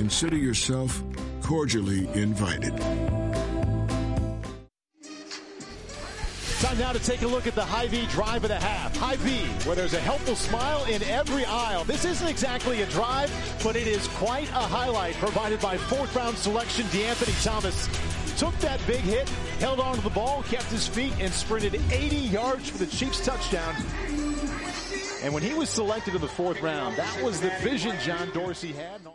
consider yourself cordially invited. Time now to take a look at the Hy-Vee drive of the half. Hy-Vee, where there's a helpful smile in every aisle. This isn't exactly a drive, but it is quite a highlight provided by fourth-round selection DeAnthony Thomas. Took that big hit, held onto the ball, kept his feet, and sprinted 80 yards for the Chiefs touchdown. And when he was selected in the fourth round, that was the vision John Dorsey had.